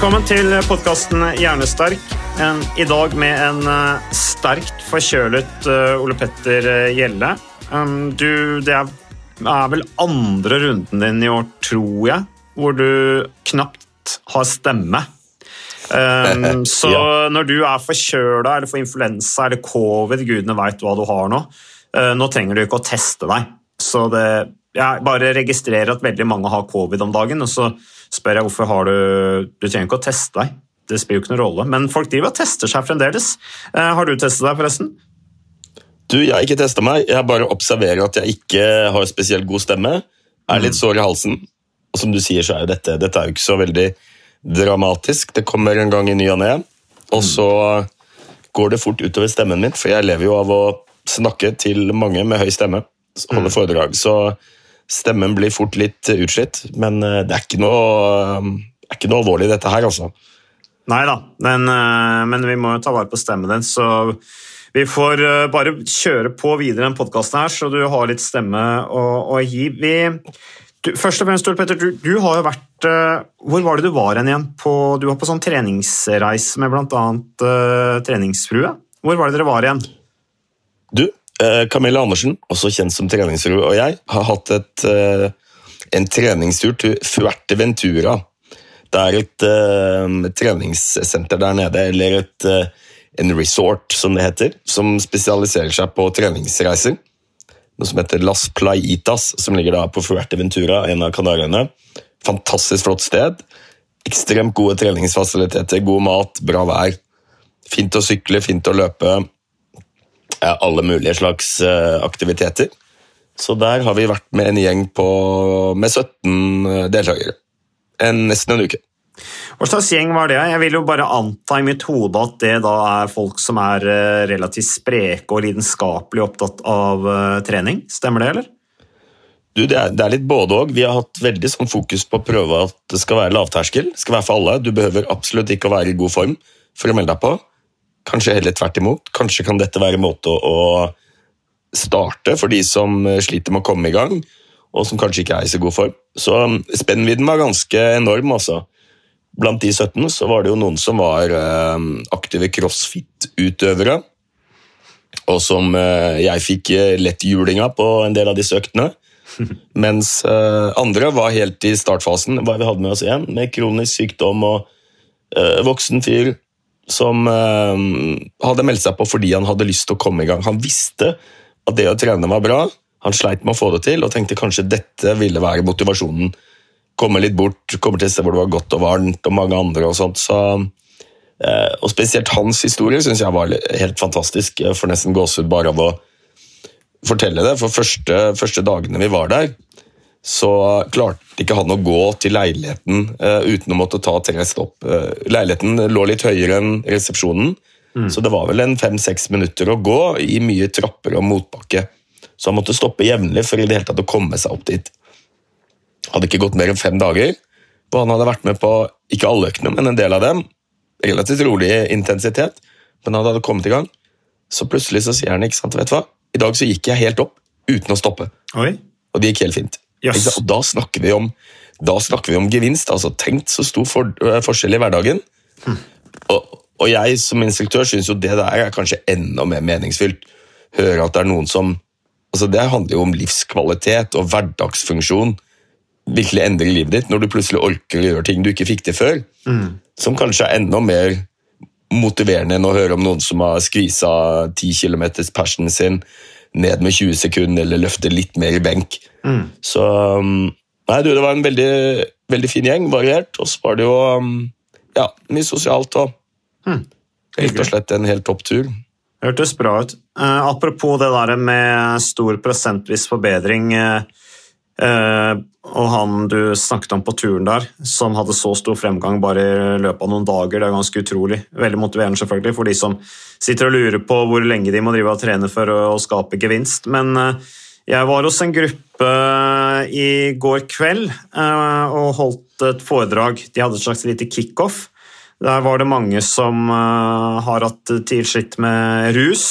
Velkommen til podcasten Hjernesterk. I dag med en sterkt forkjølet Ole Petter Hjelle. Det er vel andre runden din I år, tror jeg, hvor du knapt har stemme. Så når du forkjølet, eller får influensa, eller covid, gudene vet hva du har nå, nå trenger du ikke å teste deg. Så jeg bare registrerer at veldig mange har covid om dagen, og så spør jeg hvorfor har du trenger ikke å teste deg. Det spiller jo ikke noen rolle, men folk driver og tester seg fremdeles. Har du testet deg forresten? Du, jeg har ikke testet meg. Jeg bare observerer at jeg ikke har spesielt god stemme. Litt sår I halsen. Og som du sier, så jo dette jo ikke så veldig dramatisk. Det kommer en gang I ny og ne, og så går det fort utover stemmen min, for jeg lever jo av å snakke til mange med høy stemme, holde foredrag, så stemmen blir fort litt utslitt, men det ikke noe alvorlig dette her, altså. Neida, men vi må jo ta vare på stemmen din, så vi får bare kjøre på videre den podcasten her, så du har litt stemme å gi. Først og fremst, Ole Petter, du har jo vært, hvor var det du var igjen du var på sånn treningsreise med blant annet treningsfrue. Hvor var det dere var igjen? Du, Camilla Andersen, også kjent som treningsfrue, og jeg har hatt en treningstur til Fuerteventura. Det et treningssenter der nede, eller en resort, som det heter, som spesialiserer seg på treningsreiser. Noe som heter Las Playitas, som ligger da på Fuerteventura, en av Kanariene. Fantastisk flott sted. Ekstremt gode treningsfasiliteter, god mat, bra vær. Fint å sykle, fint å løpe. Alle mulige slags aktiviteter. Så der har vi vært med en gjeng med 17 deltakere. Nesten en uke. Hva slags gjeng var det? Jeg vil jo bare anta I mitt hode at det da folk som relativt spreke og lidenskapelig opptatt av trening. Stemmer det, eller? Du, det litt både og. Vi har hatt veldig sånn fokus på å prøve at det skal være lavterskel. Det skal være for alle. Du behøver absolutt ikke å være I god form for å melde deg på. Kanskje heller tvert imot. Kanskje kan dette være en måte å starte for de som sliter med å komme I gang, og som kanskje ikke I så god form. Så spennvidden var ganske enorm, altså. Blant de 17 så var det jo noen som var aktive crossfit-utøvere, og som jeg fikk lett julinga på en del av disse øktene, mens andre var helt I startfasen, hva vi hadde med oss igjen, med kronisk sykdom og voksen fyr, som hadde meldt seg på fordi han hadde lyst til å komme I gang. Han visste at det å trene var bra, han sleit med å få det til, og tenkte kanskje dette ville være motivasjonen. Komme litt bort, komme til et sted hvor det var godt og varmt, og mange andre og sånt. Så, og spesielt hans historie synes jeg var helt fantastisk. Jeg får nesten gåsehud bare av å fortelle det, for første dagene vi var der, så klarte ikke han å gå til leiligheten uten å måtte ta 3 stopp. Leiligheten lå litt høyere enn resepsjonen, så det var vel en 5-6 minutter å gå I mye trapper og motbakke. Så han måtte stoppe jevnlig for I det hele tatt å komme seg opp dit. Hadde ikke gått mer enn 5 dager, og han hadde vært med på, ikke alle øktene, men en del av dem, relativt rolig intensitet, men han hadde kommet I gang. Så plutselig så sier han, ikke sant, vet du hva? I dag så gikk jeg helt opp uten å stoppe. Oi. Og det gikk helt fint. Yes. Og da snakker vi om gevinst, altså tenkt så stor forskjell I hverdagen. Og jeg som instruktør synes jo det der kanskje enda mer meningsfylt. Høre at det noen som, altså det handler jo om livskvalitet og hverdagsfunksjon, virkelig endrer livet ditt, når du plutselig orker å gjøre ting du ikke fikk til før, som kanskje enda mer motiverende enn å høre om noen som har skviset 10 kilometers persen sin, ned med 20 sekunder, eller løfte litt mer I benk. Så, nei du, det var en veldig, veldig fin gjeng, variert, og så var det jo, mye sosialt, og rett og slett en helt topptur. Hørtes bra ut. Apropos det der med stor prosentvis forbedring, og han du snakket om på turen der, som hadde så stor fremgang bare I løpet av noen dager, det ganske utrolig. Veldig motiverende selvfølgelig for de som sitter og lurer på hvor lenge de må drive og trene for å skape gevinst. Men jeg var hos en gruppe I går kveld og holdt et foredrag. De hadde et slags lite kick-off. Der var det mange som har hatt tilslitt med rus,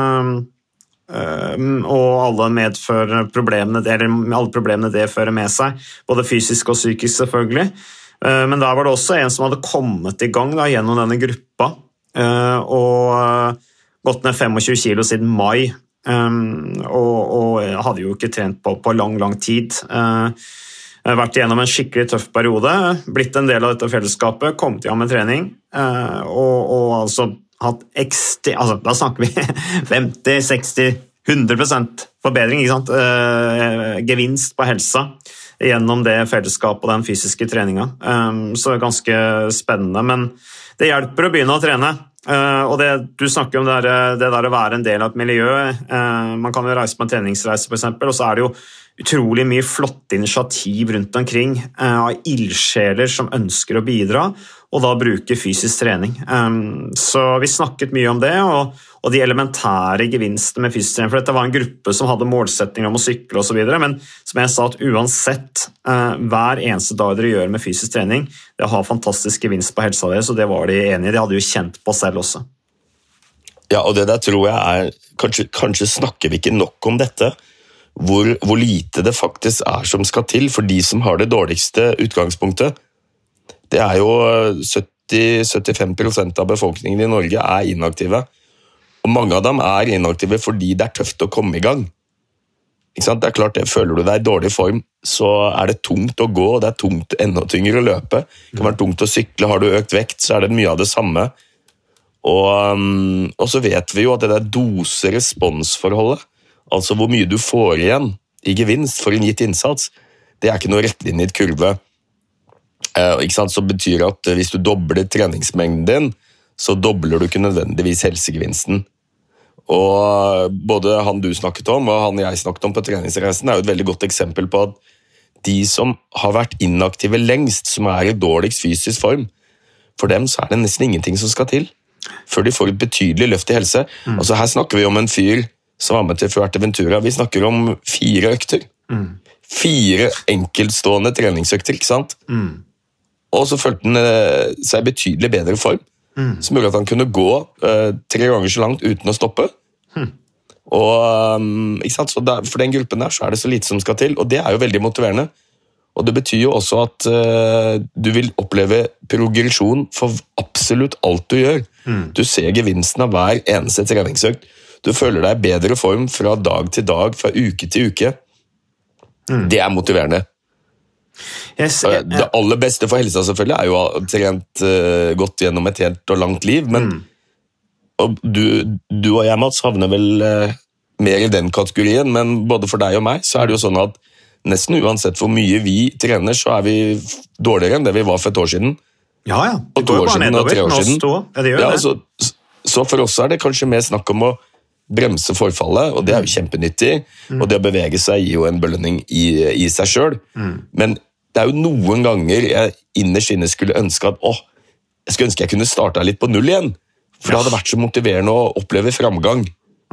og alle medfører problemene, eller alle problemene det fører med seg, både fysisk og psykisk selvfølgelig. Men der var det også en som hadde kommet i gang da, gjennom denne gruppa, og gått ned 25 kilo siden mai, og hadde jo ikke trent på lang tid. Vært gjennom en skikkelig tøff periode, blitt en del av dette fellesskapet, kommet i gang med trening, og altså hatt da snakker vi 50, 60, 100% forbedring, ikke sant? Gevinst på helsa gjennom det fellesskapet og den fysiske treningen. Så det er ganske spennende, men det hjelper å begynne å trene. Og du snakker om det der å være en del av et miljø. Man kan jo reise på en treningsreise for eksempel, og så er det jo utrolig mye flotte initiativ rundt omkring av ildsjeler som ønsker å bidra, og da bruke fysisk trening. Så vi snakket mye om det, og de elementære gevinstene med fysisk trening, for dette var en gruppe som hadde målsetninger om å sykle og så videre, men som jeg sa at uansett, hver eneste dag dere gjør med fysisk trening, det har fantastisk gevinst på helsa deres, og det var de enige i, de hadde jo kjent på selv også. Ja, og det der tror jeg kanskje snakker vi ikke nok om dette, hvor lite det faktisk er som skal til for de som har det dårligste utgangspunktet. Det er jo 70-75% av befolkningen i Norge er inaktive, og mange av dem er inaktive fordi det er tøft å komme i gang. Ikke sant? Det er klart, føler du deg i dårlig form, så er det tungt å gå, og det er enda tyngre å løpe. Det kan være tungt å sykle, har du økt vekt, så er det mye av det samme. Og så vet vi jo at det der dose-responsforholdet, altså hvor mye du får igjen i gevinst for en gitt innsats, det er ikke noe rettlinjet kurve. Ikke sant? Så betyr at hvis du dobler treningsmengden din, så dobler du ikke nødvendigvis helsegevinsten. Og både han du snakket om, og han jeg snakket om på treningsreisen, er jo et veldig godt eksempel på at de som har vært inaktive lengst, som er i dårligst fysisk form, for dem så er det nesten ingenting som skal til, før de får et betydelig løft i helse. Altså her snakker vi om en fyr som var med til Fuerteventura. Vi snakker om 4 økter. 4 enkeltstående treningsøkter, ikke sant? Og så følte han seg betydelig bedre form, som gjorde at han kunne gå 3 ganger så langt uten å stoppe. Og, ikke sant? Så for den gruppen der så er det så lite som skal til, og det er jo veldig motiverende. Og det betyr jo også at du vil oppleve progresjon for absolutt alt du gjør. Du ser gevinsten av hver eneste treningsøkt. Du føler deg i bedre form fra dag til dag, fra uke til uke. Det er motiverende. Det aller beste for helsa selvfølgelig er jo å ha trent godt gjennom et helt og langt liv, men du og jeg, Mats, havner vel mer i den kategorien, men både for deg og meg så er det jo sånn at nesten uansett hvor mye vi trener, så er vi dårligere enn det vi var for et år siden. Ja. Og 2 år siden og 3 år siden. Ja, det gjør det. Så for oss er det kanskje mer snakk om å bremse forfallet, og det er jo kjempenyttig, og det å bevege seg gir jo en belønning i seg selv. Men det er jo noen ganger jeg innerst inne skulle ønske at jeg skulle ønske jeg kunne starte litt på null igjen, for det hadde vært så motiverende å oppleve framgang.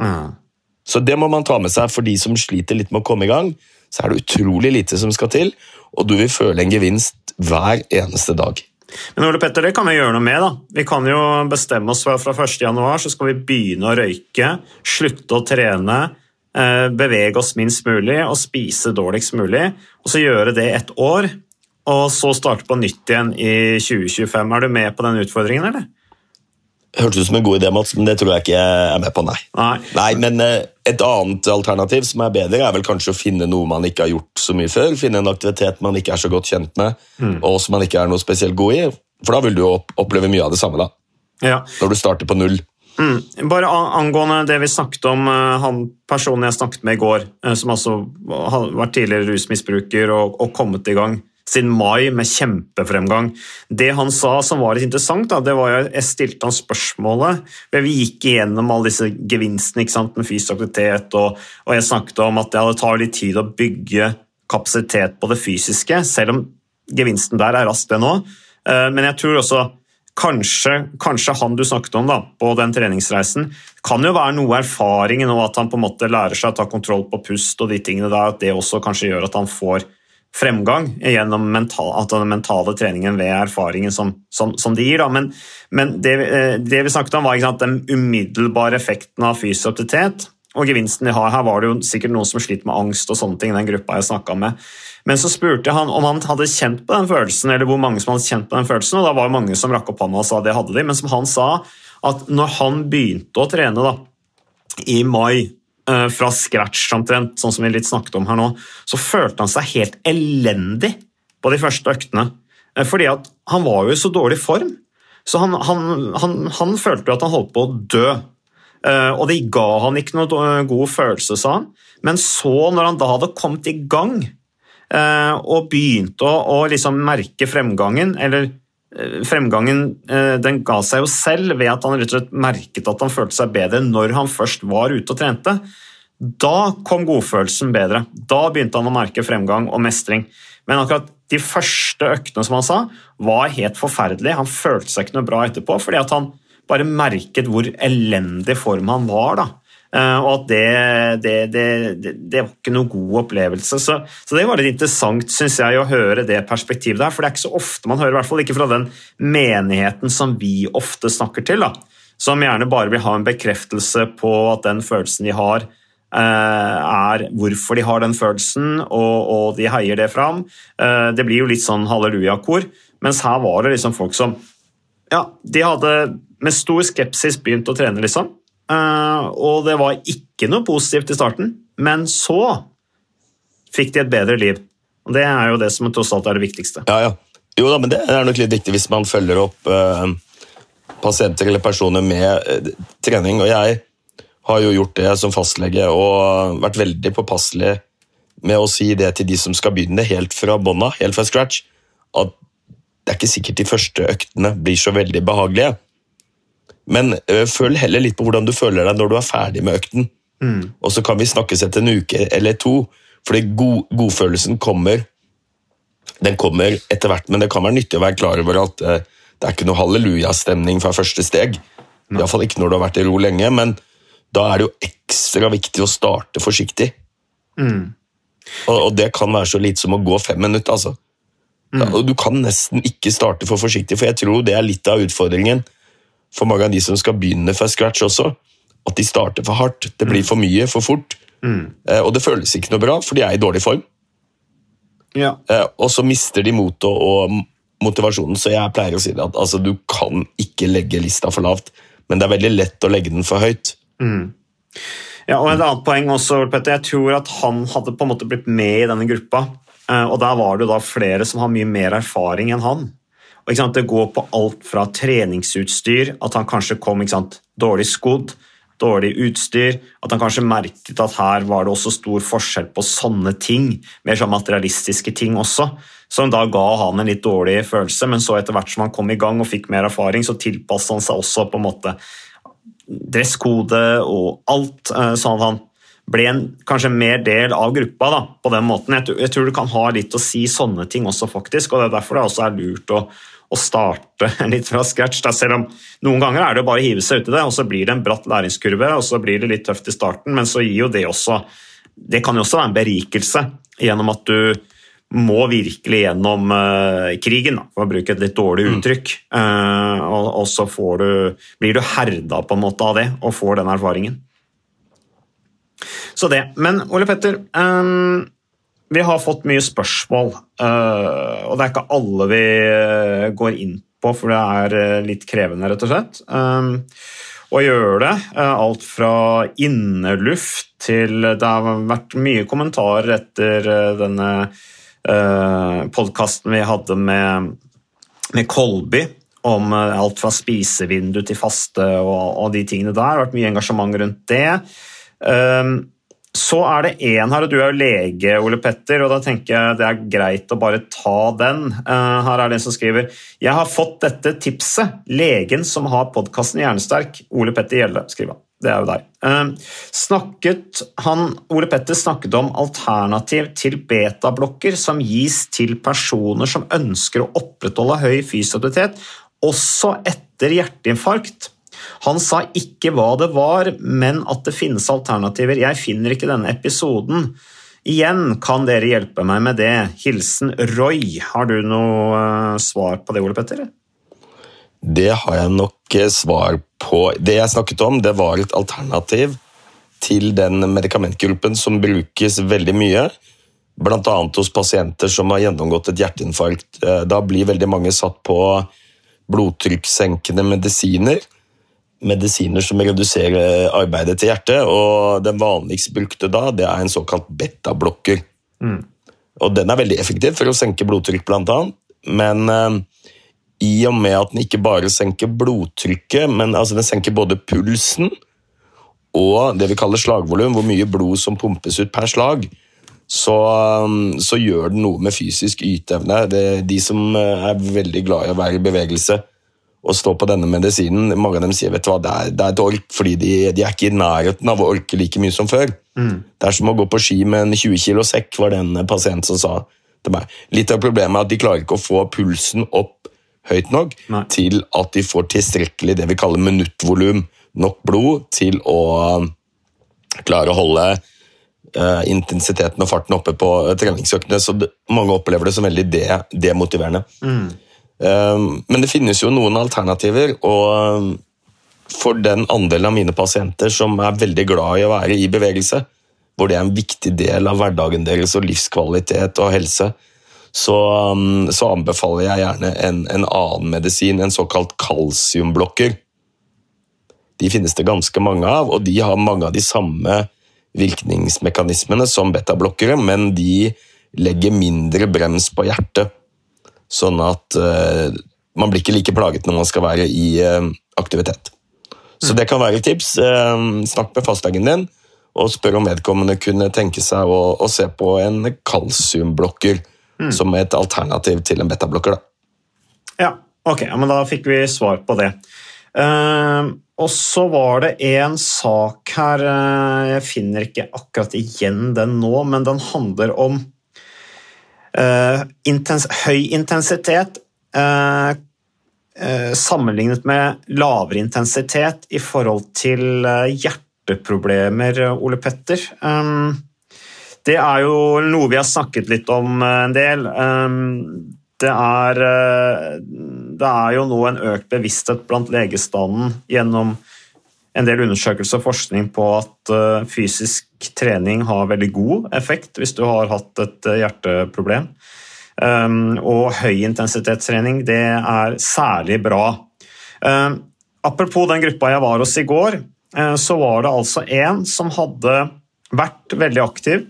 Så det må man ta med seg. For de som sliter litt med å komme i gang, så er det utrolig lite som skal til, og du vil føle en gevinst hver eneste dag. Men Ole Petter, det kan vi gjøre noe med da. Vi kan jo bestemme oss fra 1. januar, så skal vi begynne å røyke, slutte å trene, bevege oss minst mulig og spise dårligst mulig, og så gjøre det 1 år, og så starte på nytt igjen i 2025. Er du med på den utfordringen, eller? Hørtes ut som en god idé, Mats, men det tror jeg ikke jeg er med på, nei. Nei, men et annet alternativ som er bedre er vel kanskje å finne noe man ikke har gjort så mye før, finne en aktivitet man ikke er så godt kjent med, og som man ikke er noe spesielt god i, for da vil du jo oppleve mye av det samme da, når du starter på null. Bare angående det vi snakket om, han personen jeg snakket med i går, som altså har vært tidligere rusmisbruker og kommet i gang siden mai med kjempefremgang. Det han sa som var litt interessant, det var jo, jeg stilte han spørsmålet, vi gikk igjennom alle disse gevinstene, ikke sant, med fysisk aktivitet, og jeg snakket om at det tar litt tid å bygge kapasitet på det fysiske, selv om gevinsten der er raskt det nå. Men jeg tror også, kanskje han du snakket om da, på den treningsreisen, kan jo være noe erfaring nå, at han på en måte lærer seg å ta kontroll på pust og de tingene der, at det også kanskje gjør at han får fremgang gjennom den mentale treningen ved erfaringen som de gir. Da. Men det vi snakket om var ikke sant, den umiddelbare effekten av fysisk aktivitet, og gevinsten de har. Her var det jo sikkert noen som sliter med angst og sånne ting, den gruppa jeg snakket med. Men så spurte han om han hadde kjent på den følelsen, eller hvor mange som hadde kjent på den følelsen, og da var det mange som rakk opp hånda og sa det hadde de, men som han sa, at når han begynte å trene da, i mai, fra scratch omtrent, sånn som vi litt snakket om her nå, så følte han seg helt elendig på de første øktene, fordi at han var jo i så dårlig form, så han følte at han holdt på å dø, og det ga han ikke noe god følelse, sa han, men så når han da hadde kommet i gang, og begynte å liksom merke fremgangen, eller fremgangen den ga seg jo selv ved at han rett og slett merket at han følte seg bedre når han først var ute og trente. Da kom godfølelsen bedre. Da begynte han å merke fremgang og mestring. Men akkurat de første øktene som han sa, var helt forferdelige. Han følte seg ikke noe bra etterpå, fordi at han bare merket hvor elendig form han var da. Og at det var ikke noe god opplevelse, så det var litt interessant, synes jeg, å høre det perspektivet der, for det er ikke så ofte man hører, i hvert fall ikke fra den menigheten som vi ofte snakker til, da, som gjerne bare vil ha en bekreftelse på at den følelsen de har er hvorfor de har den følelsen, og de heier det fram. Det blir jo litt sånn halleluja-kor, mens her var det liksom folk som, ja, de hadde med stor skepsis begynt å trene liksom, og det var ikke noe positivt i starten, men så fikk de et bedre liv. Og det er jo det som tross alt er det viktigste. Ja. Jo da, men det er nok litt viktig hvis man følger opp pasienter eller personer med trening, og jeg har jo gjort det som fastlege og vært veldig påpasselig med å si det til de som skal begynne helt fra bånda, helt fra scratch, at det er ikke sikkert de første øktene blir så veldig behagelige. Men føl heller litt på hvordan du føler deg når du er ferdig med økten. Og så kan vi snakkes etter en uke eller to, fordi godfølelsen kommer etter hvert, men det kan være nyttig å være klar over at det er ikke noe halleluja-stemning fra første steg. I hvert fall ikke når du har vært i ro lenge, men da er det jo ekstra viktig å starte forsiktig. Og det kan være så lite som å gå 5 minutter, altså. Og du kan nesten ikke starte for forsiktig, for jeg tror det er litt av utfordringen for mange av de som skal begynne fra scratch også, at de starter for hardt. Det blir for mye, for fort. Og det føles ikke noe bra, for de er i dårlig form. Ja. Og så mister de motet og motivasjonen, så jeg pleier å si det at altså, du kan ikke legge lista for lavt, men det er veldig lett å legge den for høyt. Ja, og et annet poeng også, Petter, jeg tror at han hadde på en måte blitt med i denne gruppa, og der var det da flere som har mye mer erfaring enn han. Og, ikke sant, det går på alt fra treningsutstyr, at han kanskje kom ikke sant, dårlig skodd, dårlig utstyr, at han kanskje merket at her var det også stor forskjell på sånne ting, mer sånn materialistiske ting også, som da ga han en litt dårlig følelse, men så etter hvert som han kom i gang og fikk mer erfaring, så tilpasset han seg også på en måte dresskode og alt, sånn at han ble kanskje mer del av gruppa da, på den måten. Jeg tror du kan ha litt å si sånne ting også faktisk, og det er derfor det også er lurt å starte litt fra scratch, da, selv om noen ganger er det bare å hive seg ut i det, og så blir det en bratt læringskurve, og så blir det litt tøft i starten, men så gir jo det også, det kan jo også være en berikelse gjennom at du må virkelig gjennom krigen, da, for å bruke et litt dårlig uttrykk, og så blir du herda på en måte av det, og får den erfaringen. Så det. Men Ole Petter, vi har fått mye spørsmål, og det er ikke alle vi går inn på, for det er litt krevende rett og slett. Å gjøre det, alt fra inneluft til det har vært mye kommentarer etter denne podcasten vi hadde med Kolby, om alt fra spisevindu til faste og de tingene der. Det har vært mye engasjement rundt det. Så er det en her, og du er jo lege, Ole Petter, og da tenker jeg det er greit å bare ta den. Her er det en som skriver: jeg har fått dette tipset, legen som har podcasten Hjernesterk, Ole Petter Gjelle, skriver han. Det er jo deg. Ole Petter snakket om alternativ til betablokker som gis til personer som ønsker å opprettholde høy fysioterapitet, også etter hjerteinfarkt. Han sa ikke hva det var, men at det finnes alternativer. Jeg finner ikke denne episoden. Igjen, kan dere hjelpe meg med det? Hilsen Roy. Har du noe svar på det, Ole Petter? Det har jeg nok svar på. Det jeg snakket om, det var et alternativ til den medikamentgruppen som brukes veldig mye, blant annet hos pasienter som har gjennomgått et hjerteinfarkt. Da blir veldig mange satt på blodtrykkssenkende medisiner som reduserer arbeidet til hjertet, og den vanligst brukte da, det en såkalt beta-blokker. Og den veldig effektiv for å senke blodtrykk blant annet, men i og med at den ikke bare senker blodtrykket, men altså den senker både pulsen og det vi kaller slagvolum, hvor mye blod som pumpes ut per slag, så gjør den noe med fysisk yteevne. De som veldig glad i å være i bevegelse og stå på denne medisinen, mange av dem sier, vet du hva, det et ork, fordi de ikke i nærheten av å orke like mye som før. Det som å gå på ski med en 20 kilo sekk, var det en pasient som sa til meg. Litt av problemet at de klarer ikke å få pulsen opp høyt nok til at de får tilstrekkelig det vi kaller minuttvolum, nok blod til å klare å holde intensiteten og farten oppe på treningsøktene, så mange opplever det som veldig demotiverende. Men det finnes jo noen alternativer, og for den andelen av mine pasienter som veldig glad i å være i bevegelse, hvor det en viktig del av hverdagen deres og livskvalitet og helse, så anbefaler jeg gjerne en annen medisin, en såkalt kalsiumblokker. De finnes det ganske mange av, og de har mange av de samme virkningsmekanismene som beta-blokkere, men de legger mindre brems på hjertet, sånn at man blir ikke like plaget når man skal være i aktivitet. Så det kan være et tips. Snakk med fastlegen din, og spør om vedkommende kunne tenke seg å se på en kalsiumblokker, som et alternativ til en beta-blokker. Ja, ok, men da fikk vi svar på det. Og så var det en sak her, jeg finner ikke akkurat igjen den nå, men den handler om høy intensitet sammenlignet med lavere intensitet i forhold til hjerteproblemer, Ole Petter. Det jo noe vi har snakket litt om en del. Det jo nå en økt bevissthet blant legestanden gjennom en del undersøkelser og forskning på at fysisk trening har veldig god effekt hvis du har hatt et hjerteproblem. Og høyintensitetstrening, det særlig bra. Apropos den gruppa jeg var hos i går, så var det altså en som hadde vært veldig aktiv.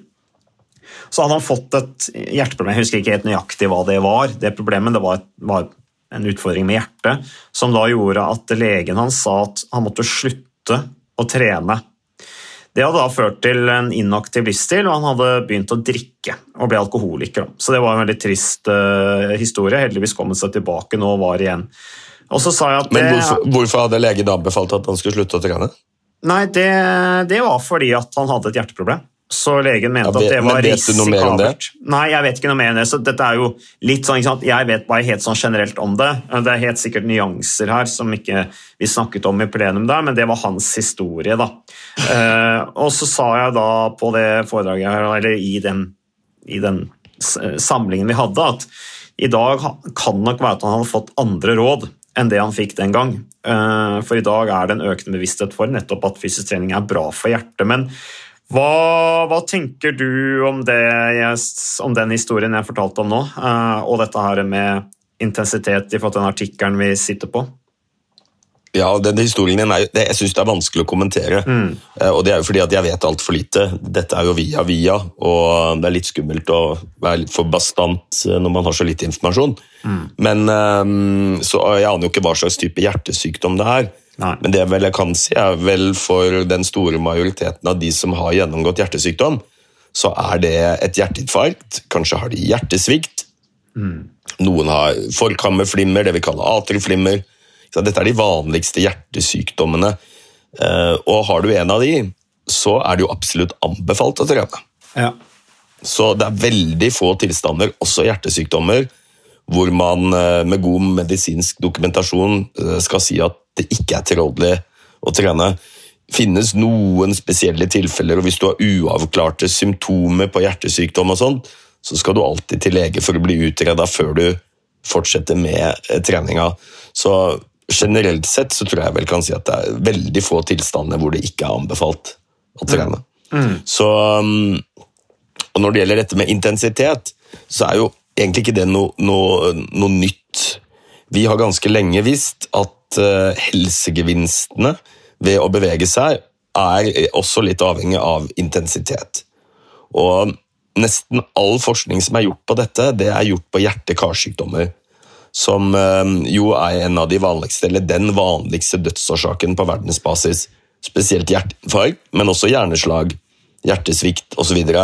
Så hadde han fått et hjerteproblem, jeg husker ikke helt nøyaktig hva det var. Det problemet det var en utfordring med hjertet, som da gjorde at legen hans sa at han måtte slutte å trene. Det hadde da ført til en inaktiv livsstil, og han hadde begynt å drikke og ble alkoholiker. Så det var en veldig trist historie. Heldigvis kom han seg tilbake nå og var igjen. Og så sa jeg at Men hvorfor hadde legen anbefalt at han skulle slutte å trene? Nei, det var fordi at han hadde et hjerteproblem. Så legen mente at det var risikabelt. Nei, jeg vet ikke noe mer enn det. Så dette jo litt sånn, ikke sant? Jeg vet bare helt sånn generelt om det. Det helt sikkert nyanser her som ikke vi snakket om i plenum der, men det var hans historie da. Og så sa jeg da på det foredraget her, eller i den samlingen vi hadde, at i dag kan nok være at han hadde fått andre råd enn det han fikk den gang. For i dag det en økende bevissthet for nettopp at fysisk trening bra for hjertet, men hva tenker du om om den historien jeg fortalte om nå, og dette her med intensitet i forhold til den artikkelen vi sitter på? Ja, den historien jeg synes det vanskelig å kommentere, og det jo fordi at jeg vet alt for lite. Dette jo via, og det litt skummelt å være litt for bastant når man har så lite informasjon. Men så jeg aner jo ikke hva slags type hjertesykdom det Nei. Men det vel jeg kan si vel for den store majoriteten av de som har gjennomgått hjertesykdom, så det et hjerteinfarkt, kanskje har de hjertesvikt, noen har forkammerflimmer, det vi kaller atrieflimmer. Så dette de vanligste hjertesykdommene, og har du en av de, så det jo absolutt anbefalt å trene. Ja. Så det veldig få tilstander, også hjertesykdommer, hvor man med god medisinsk dokumentasjon skal si at det ikke tilrådelig å trene. Finnes noen spesielle tilfeller, og hvis du har uavklarte symptomer på hjertesykdom og sånt, så skal du alltid til lege for å bli utredet før du fortsetter med treninga. Så generelt sett så tror jeg vel kan si at det veldig få tilstander hvor det ikke anbefalt å trene. Så, og når det gjelder dette med intensitet, så jo egentlig ikke det noe nytt. Vi har ganske lenge visst at helsegevinstene ved å bevege seg også litt avhengig av intensitet. Og nesten all forskning som gjort på dette, det gjort på hjerte-karsykdommer, som jo en av de vanligste, eller den vanligste dødsårsaken på verdensbasis. Spesielt hjerteinfarkt, men også hjerneslag, hjertesvikt og så videre.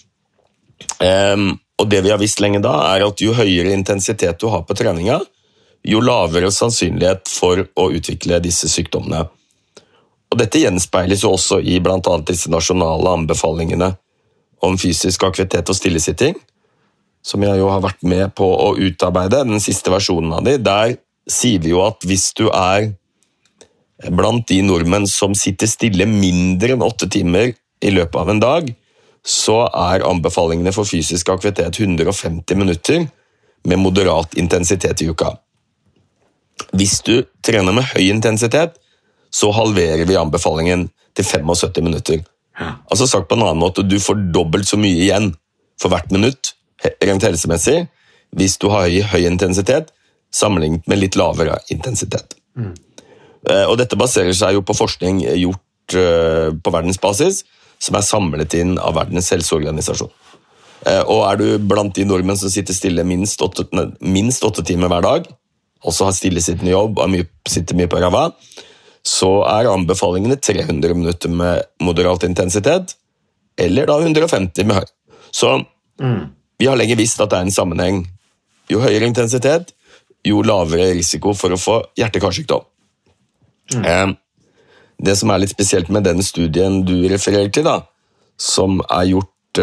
Og det vi har visst lenge da, at jo høyere intensitet du har på treninga, jo lavere sannsynlighet for å utvikle disse sykdommene. Og dette gjenspeiles jo også i blant annet disse nasjonale anbefalingene om fysisk aktivitet og stillesitting, som jeg jo har vært med på å utarbeide, den siste versjonen av det. Der sier vi jo at hvis du blant de nordmenn som sitter stille mindre enn 8 timer i løpet av en dag, så anbefalingene for fysisk aktivitet 150 minutter med moderat intensitet i uka. Hvis du trener med høy intensitet, så halverer vi anbefalingen til 75 minutter. Altså sagt på en annen måte, du får dobbelt så mye igjen for hvert minutt, rent helsemessig, hvis du har høy intensitet, sammenlignet med litt lavere intensitet. Og dette baserer seg jo på forskning gjort på verdensbasis, som samlet inn av Verdens helseorganisasjon. Og du blant de nordmenn som sitter stille minst 8 timer hver dag, også har stillesittende jobb og sitter mye på ræva, så anbefalingene 300 minutter med moderat intensitet, eller da 150 med høy. Så vi har lenge visst at det en sammenheng. Jo høyere intensitet, jo lavere risiko for å få hjerte-karsykdom. Det som litt spesielt med den studien du refererer til, da, som gjort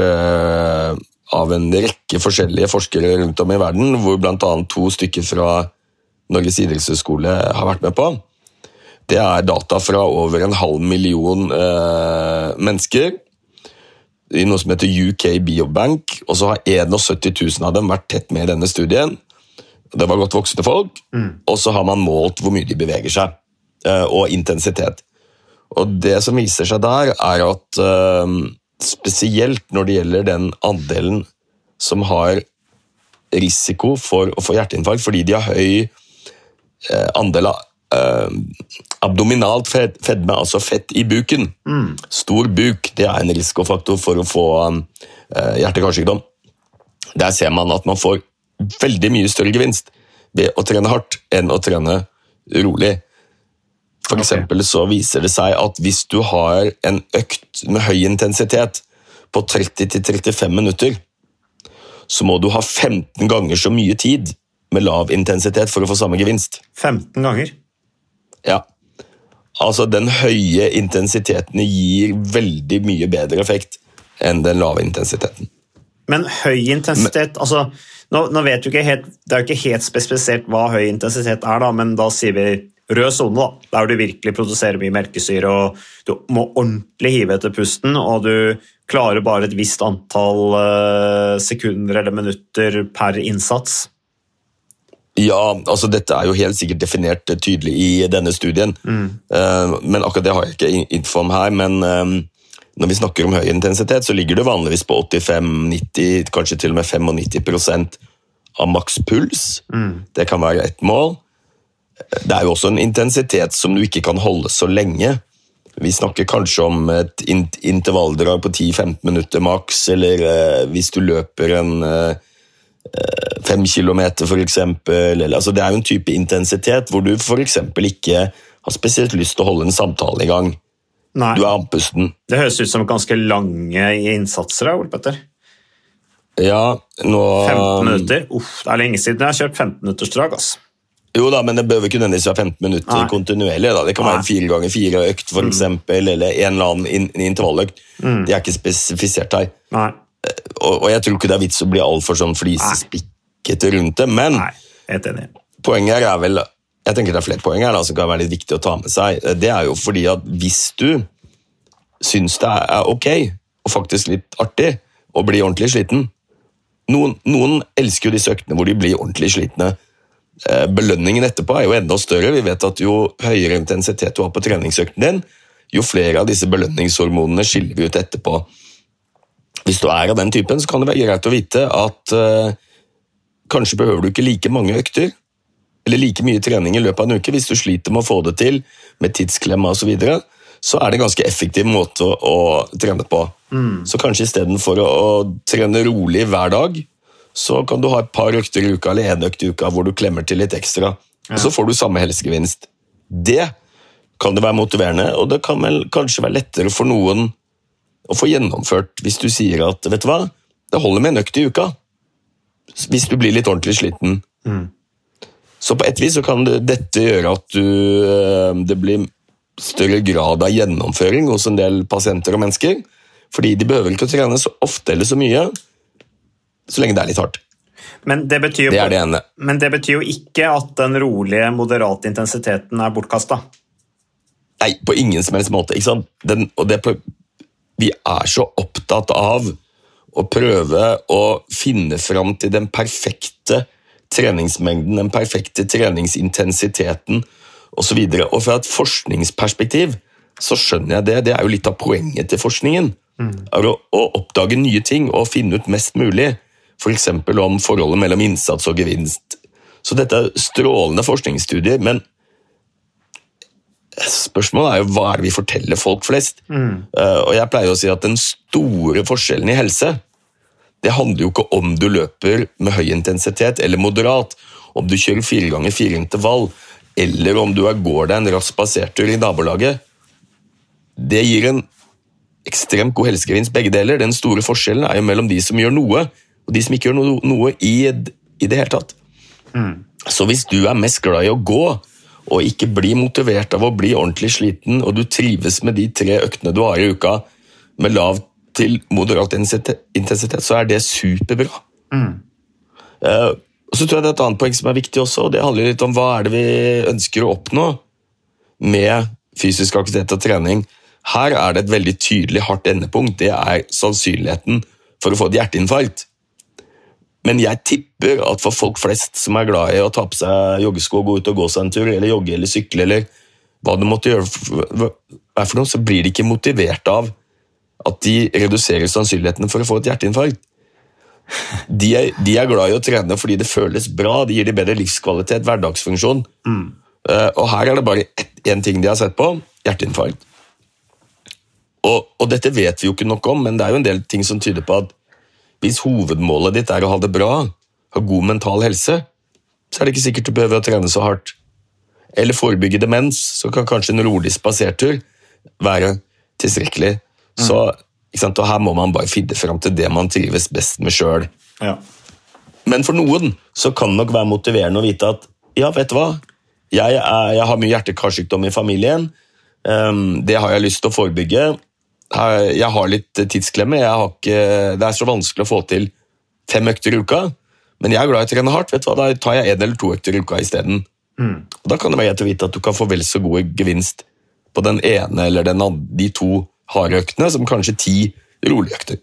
av en rekke forskjellige forskere rundt om i verden, hvor blant annet 2 stykker fra Norges idrettshøyskole har vært med på, det data fra over 500 000 mennesker i noe som heter UK Biobank, og så har 71 000 av dem vært tett med i denne studien. Det var godt voksne folk, og så har man målt hvor mye de beveger seg, og intensitet. Og det som viser seg der at spesielt når det gjelder den andelen som har risiko for å få hjerteinfarkt, fordi de har høy andel av abdominalt fedme, altså fett i buken. Stor buk, det en risikofaktor for å få hjerte-karsykdom. Der ser man at man får veldig mye større gevinst ved å trene hardt enn å trene rolig. For eksempel så viser det seg at hvis du har en økt med høy intensitet på 30-35 minutter, så må du ha 15 ganger så mye tid med lav intensitet for å få samme gevinst. 15 ganger? Ja. Altså den høye intensiteten gir veldig mye bedre effekt enn den lave intensiteten. Men høy intensitet, altså, nå vet du ikke helt, det jo ikke helt spesifisert hva høy intensitet da, men da sier vi rød zone da, der du virkelig produserer mye melkesyre, og du må ordentlig hive etter pusten, og du klarer bare et visst antall sekunder eller minutter per innsats. Ja, altså dette jo helt sikkert definert tydelig i denne studien, men akkurat det har jeg ikke info om her, men når vi snakker om høy intensitet, så ligger det vanligvis på 85-90, kanskje til og med 95% av maks puls. Det kan være et mål. Det jo også en intensitet som du ikke kan holde så lenge. Vi snakker kanskje om et intervalldrag på 10-15 minutter maks, eller hvis du løper en 5 kilometer for eksempel, eller, altså det jo en type intensitet hvor du for eksempel ikke har spesielt lyst til å holde en samtale i gang. Nei. Du andpusten. Det høres ut som ganske lange innsatser, Ole Petter. Ja, nå... 15 minutter? Det lenge siden jeg har kjørt 15 minutters drag, ass. Jo da, men det bør ikke nødvendigvis være 15 minutter kontinuerlig. Da. Det kan være en 4x4 økt for eksempel, eller en eller annen intervalløkt. Det ikke spesifisert her. Nei. Og jeg tror ikke det vits å bli alt for sånn flisespikkete rundt det, men poenget her vel, jeg tenker det flere poeng her da, som kan være litt viktig å ta med seg. Det jo fordi at hvis du synes det ok, og faktisk litt artig, å bli ordentlig sliten, noen elsker jo disse øktene hvor de blir ordentlig slitne. Belønningen etterpå jo enda større. Vi vet at jo høyere intensitet du har på treningsøkten din, jo flere av disse belønningshormonene skiller vi ut etterpå. Hvis du av den typen, så kan det være greit å vite at kanskje behøver du ikke like mange økter, eller like mye trening i løpet av en uke. Hvis du sliter med å få det til, med tidsklemma og så videre, så det ganske effektiv måte å trene på. Så kanskje i stedet for å trene rolig hver dag, så kan du ha et par økter i uka, eller en økt i uka, hvor du klemmer til litt ekstra. Og så får du samme helsegevinst. Det kan det være motiverende, og det kan vel kanskje være lettere for noen å få gjennomført hvis du sier at, vet du hva, det holder med en økt i uka. Hvis du blir litt ordentlig sliten. Så på et vis så kan dette gjøre at det blir større grad av gjennomføring hos en del pasienter og mennesker, fordi de behøver ikke å trene så ofte eller så mye, så lenge det litt hardt. Men det betyr det det ene. Men det betyr jo ikke at den rolige, moderate intensiteten bortkastet. Nei, på ingen som helst måte, ikke sant? Vi så opptatt av å prøve å finne fram til den perfekte treningsmengden, den perfekte treningsintensiteten og så videre. Og fra et forskningsperspektiv så skjønner jeg det jo litt av poenget til forskningen. Å oppdage nye ting og finne ut mest mulig, for eksempel om forholdet mellom innsats og gevinst. Så dette strålende forskningsstudier, men spørsmålet jo hva det vi forteller folk flest. Og jeg pleier å si at den store forskjellen i helse, det handler jo ikke om du løper med høy intensitet eller moderat, om du kjører 4x4 intervall, eller om du går deg en rask spasertur i nabolaget. Det gir en ekstremt god helsegevinst begge deler. Den store forskjellen jo mellom de som gjør noe, og de som ikke gjør noe i det hele tatt. Så hvis du mest glad i å gå, og ikke bli motivert av å bli ordentlig sliten, og du trives med de 3 øktene du har i uka, med lav til moderat intensitet, så det superbra. Og så tror jeg det et annet poeng som viktig også, og det handler litt om hva det vi ønsker å oppnå med fysisk aktivitet og trening. Her det et veldig tydelig hardt endepunkt, det sannsynligheten for å få et hjerteinfarkt. Men jeg tipper at for folk flest som glad i å ta på seg joggesko og gå ut og gå seg en tur, eller jogge eller sykle, eller hva du måtte gjøre for noe, så blir de ikke motivert av at de reduserer sannsynligheten for å få et hjerteinfarkt. De glad i å trene fordi det føles bra, de gir de bedre livskvalitet, hverdagsfunksjon. Og her det bare en ting de har sett på, hjerteinfarkt. Og dette vet vi jo ikke nok om, men det jo en del ting som tyder på at hvis hovedmålet ditt å ha det bra, ha god mental helse, så det ikke sikkert du behøver å trene så hardt. Eller forebygge demens, så kan kanskje en rolig spasertur være tilstrekkelig. Så, ikke sant, og her må man bare finne frem til det man trives best med selv. Ja. Men for noen så kan det nok være motiverende å vite at, ja, vet du hva? Jeg har mye hjerte-karsykdom i familien, det har jeg lyst til å forebygge. Jeg har litt tidsklemme, det så vanskelig å få til 5 økter i uka, men jeg glad i å trene hardt, vet du hva, da tar jeg 1 eller 2 økter i uka i stedet. Og da kan det være greit å vite at du kan få vel så god gevinst på den ene eller de 2 harde øktene, som kanskje 10 rolige økter.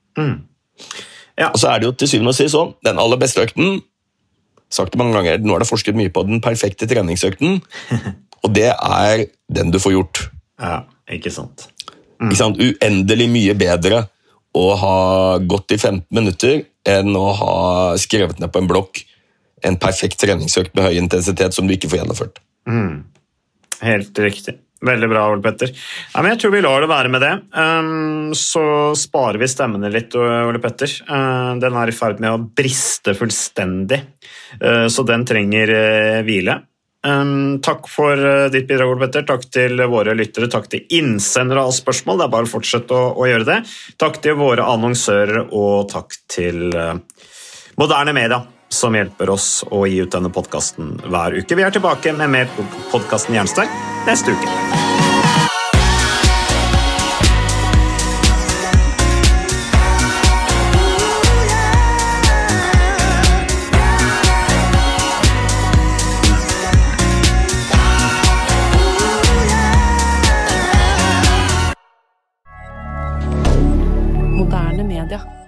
Ja. Og så det jo til syvende og sist sånn, den aller beste økten, sagt det mange ganger, nå det forsket mye på den perfekte treningsøkten, og det den du får gjort. Ja, ikke sant. Ikke sant? Uendelig mye bedre å ha gått i 15 minutter enn å ha skrevet ned på en blokk en perfekt treningsøkt med høy intensitet som du ikke får gjennomført. Helt riktig. Veldig bra, Ole Petter. Ja, men jeg tror vi lar det være med det. Så sparer vi stemmene litt, Ole Petter. Den i ferd med å briste fullstendig, så den trenger hvile. Takk for ditt bidrag, Ole Petter. Takk til våre lyttere, takk til innsendere av spørsmål. Det bare å fortsette å gjøre det. Takk til våre annonsører, og takk til Moderne Media, som hjelper oss å gi ut denne podcasten hver uke. Vi tilbake med mer podcasten Jernsterk neste uke. Moderne Media.